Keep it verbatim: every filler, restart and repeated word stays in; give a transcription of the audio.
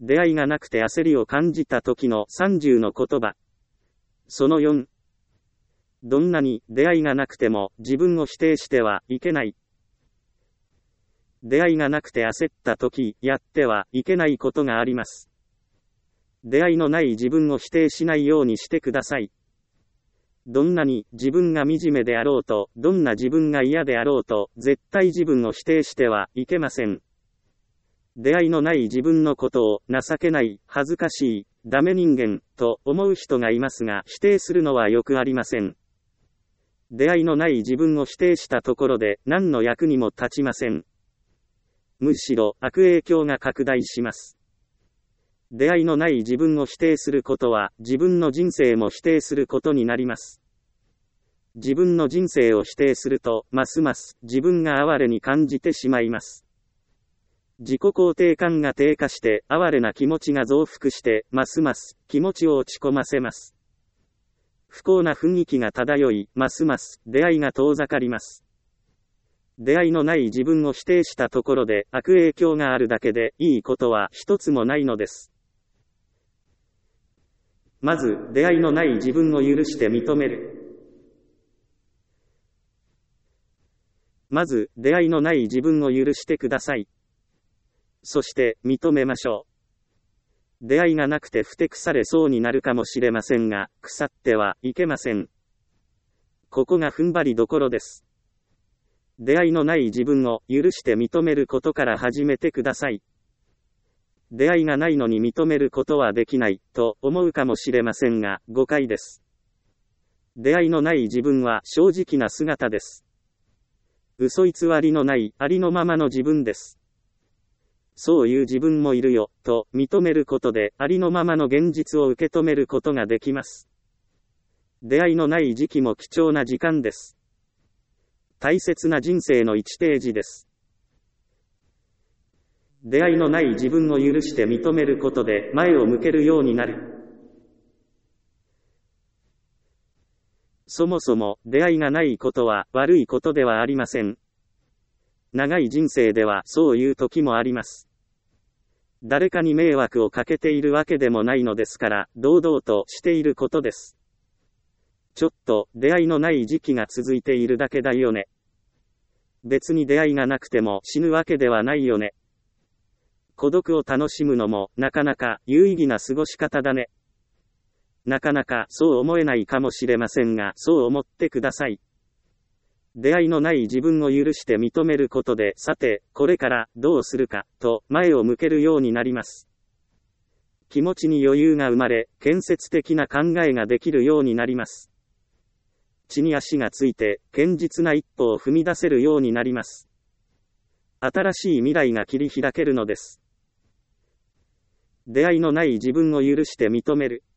出会いがなくて焦りを感じた時のさんじゅうの言葉。そのよん。どんなに出会いがなくても自分を否定してはいけない。出会いがなくて焦った時、やってはいけないことがあります。出会いのない自分を否定しないようにしてください。どんなに自分が惨めであろうと、どんな自分が嫌であろうと、絶対自分を否定してはいけません。出会いのない自分のことを情けない、恥ずかしい、ダメ人間と思う人がいますが、否定するのはよくありません。出会いのない自分を否定したところで何の役にも立ちません。むしろ悪影響が拡大します。出会いのない自分を否定することは自分の人生も否定することになります。自分の人生を否定すると、ますます自分が哀れに感じてしまいます。自己肯定感が低下して、哀れな気持ちが増幅して、ますます気持ちを落ち込ませます。不幸な雰囲気が漂い、ますます出会いが遠ざかります。出会いのない自分を否定したところで悪影響があるだけでいいことは一つもないのです。まず、出会いのない自分を許して認める。まず、出会いのない自分を許してください。そして、認めましょう。出会いがなくてふてくされそうになるかもしれませんが、腐ってはいけません。ここが踏ん張りどころです。出会いのない自分を許して認めることから始めてください。出会いがないのに認めることはできないと思うかもしれませんが、誤解です。出会いのない自分は正直な姿です。嘘偽りのないありのままの自分です。そういう自分もいるよと認めることでありのままの現実を受け止めることができます。出会いのない時期も貴重な時間です。大切な人生のいちページです。出会いのない自分を許して認めることで前を向けるようになる。そもそも出会いがないことは悪いことではありません。長い人生ではそういう時もあります。誰かに迷惑をかけているわけでもないのですから、堂々としていることです。ちょっと出会いのない時期が続いているだけだよね。別に出会いがなくても死ぬわけではないよね。孤独を楽しむのもなかなか有意義な過ごし方だね。なかなかそう思えないかもしれませんが、そう思ってください。出会いのない自分を許して認めることで、さて、これからどうするかと前を向けるようになります。気持ちに余裕が生まれ、建設的な考えができるようになります。地に足がついて、堅実な一歩を踏み出せるようになります。新しい未来が切り開けるのです。出会いのない自分を許して認める。